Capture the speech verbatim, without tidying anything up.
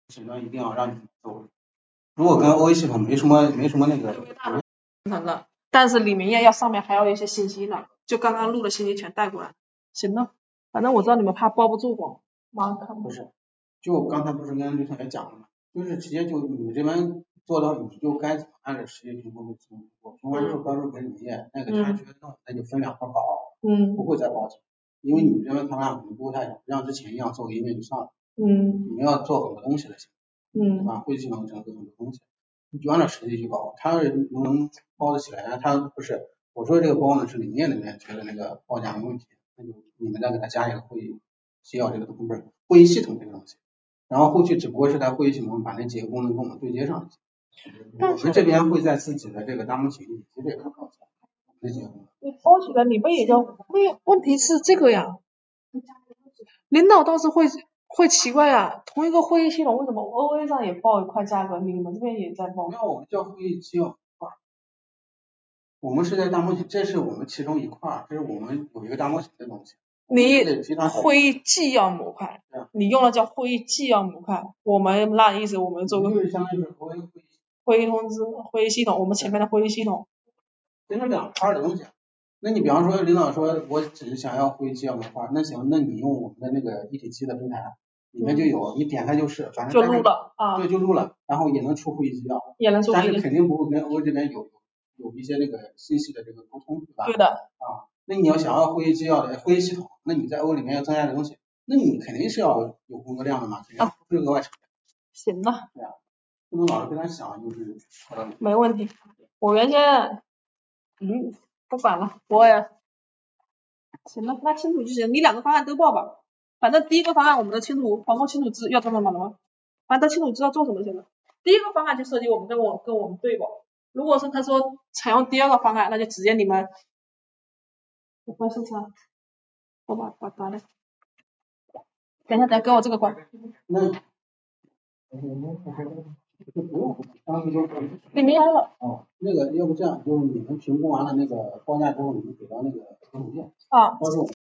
诊断一定要让你走。如果跟 O A 系统没什么没什么那个， 的，但是李明业要上面还要一些信息呢，就刚刚录的信息全带过来。行了，反正我知道你们怕包不住广，马上看。 不是，就刚才不是跟刘同学讲了吗？就是直接就你这边做到，你就该怎么按照实际评估的评估，评完之后到时候给李明业那个他觉得弄，那就分两块搞， 嗯， 不会再包钱，因为你这边方案可能不会太少，像之前一样做个页面就算了。 嗯， 你们要做很多东西的， 嗯， 对吧？会计系统整个很多东西，你就按照实际去包，他能不能包得起来？他不是，我说这个包呢是理念里面觉得那个报价没问题，那就你们再给他加一个会议需要这个不是会议系统这个东西，然后后续只不过是在会议系统把那几个功能跟我们对接上。我们这边会在自己的这个大模型以及这个考察这些功能。 你包起来你们也就问问题是这个呀，领导倒是会会奇怪呀，同一个会议系统为什么 O A 上也报一块价格，你们这边也在报？ 那我们叫会议纪要块，我们是在大模型，这是我们其中一块，这是我们有一个大模型的东西。 你会议纪要模块，你用的叫会议纪要模块，我们那意思我们做个就是相当于是会议会议通知、会议系统，我们前面的会议系统， 这是两块的东西。那你比方说领导说我只是想要会议纪要模块，那行，那你用我们的那个一体机的平台里面就有，你点开就是，反正就录了啊， 对，就录了，然后也能出会议纪要， 也能出会议， 但是肯定不会跟 O 这边有有一些那个信息的这个沟通，对吧？ 对的啊，那你要想要会议纪要的会议系统，那你在 O 里面要增加的东西，那你肯定是要有工作量的嘛，肯定不是额外成本。 行了， 对啊，不能老是跟他想就是。 没问题，我原先嗯不管了，我也行了，那清楚就行，你两个方案都报吧，反正第一个方案我们的清楚环控清楚知要做什么了吗？反正清楚知道做什么行了。第一个方案就涉及我们跟我跟我们对保，如果是他说采用第二个方案，那就直接你们我关视窗，我把把打了，等一下等一下给我这个关。 那就不用，当时就你没来了。 哦，那个要不这样，就是你们评估完了那个报价之后，你们给到那个文件啊， 到时候我们